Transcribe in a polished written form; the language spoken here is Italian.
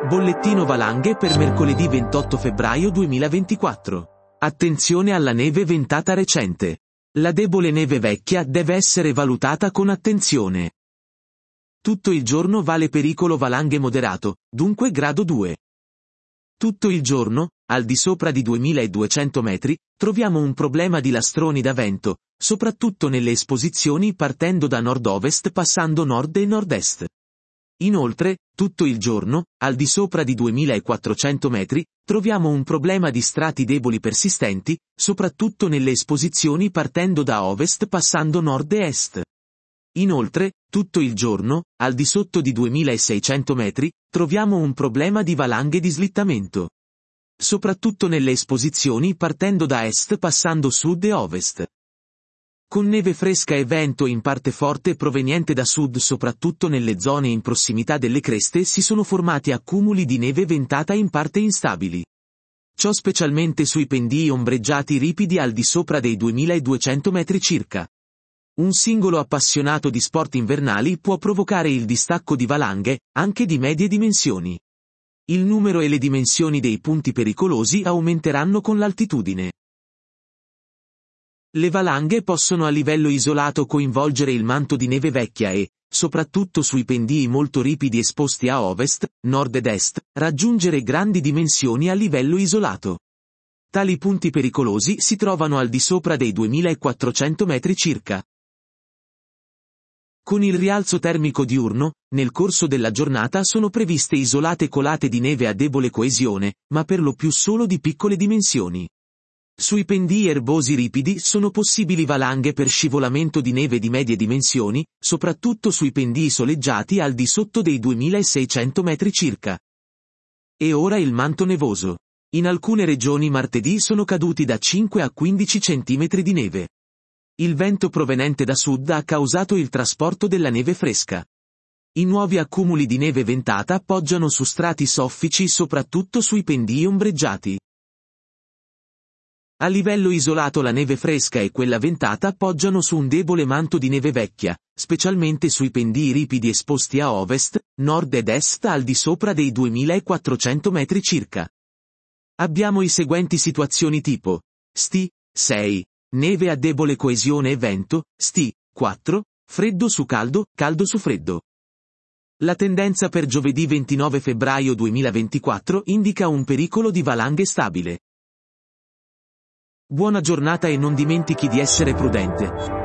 Bollettino valanghe per mercoledì 28 febbraio 2024. Attenzione alla neve ventata recente. La debole neve vecchia deve essere valutata con attenzione. Tutto il giorno vale pericolo valanghe moderato, dunque grado 2. Tutto il giorno, al di sopra di 2200 metri, troviamo un problema di lastroni da vento, soprattutto nelle esposizioni partendo da nord-ovest passando nord e nord-est. Inoltre, tutto il giorno, al di sopra di 2400 metri, troviamo un problema di strati deboli persistenti, soprattutto nelle esposizioni partendo da ovest passando nord e est. Inoltre, tutto il giorno, al di sotto di 2600 metri, troviamo un problema di valanghe di slittamento. Soprattutto nelle esposizioni partendo da est passando sud e ovest. Con neve fresca e vento in parte forte proveniente da sud soprattutto nelle zone in prossimità delle creste si sono formati accumuli di neve ventata in parte instabili. Ciò specialmente sui pendii ombreggiati ripidi al di sopra dei 2200 metri circa. Un singolo appassionato di sport invernali può provocare il distacco di valanghe, anche di medie dimensioni. Il numero e le dimensioni dei punti pericolosi aumenteranno con l'altitudine. Le valanghe possono a livello isolato coinvolgere il manto di neve vecchia e, soprattutto sui pendii molto ripidi esposti a ovest, nord ed est, raggiungere grandi dimensioni a livello isolato. Tali punti pericolosi si trovano al di sopra dei 2400 metri circa. Con il rialzo termico diurno, nel corso della giornata sono previste isolate colate di neve a debole coesione, ma per lo più solo di piccole dimensioni. Sui pendii erbosi ripidi sono possibili valanghe per scivolamento di neve di medie dimensioni, soprattutto sui pendii soleggiati al di sotto dei 2600 metri circa. E ora il manto nevoso. In alcune regioni martedì sono caduti da 5 a 15 cm di neve. Il vento provenente da sud ha causato il trasporto della neve fresca. I nuovi accumuli di neve ventata poggiano su strati soffici soprattutto sui pendii ombreggiati. A livello isolato la neve fresca e quella ventata poggiano su un debole manto di neve vecchia, specialmente sui pendii ripidi esposti a ovest, nord ed est al di sopra dei 2400 metri circa. Abbiamo i seguenti situazioni tipo: Sti, 6, neve a debole coesione e vento, Sti, 4, freddo su caldo, caldo su freddo. La tendenza per giovedì 29 febbraio 2024 indica un pericolo di valanghe stabile. Buona giornata e non dimentichi di essere prudente.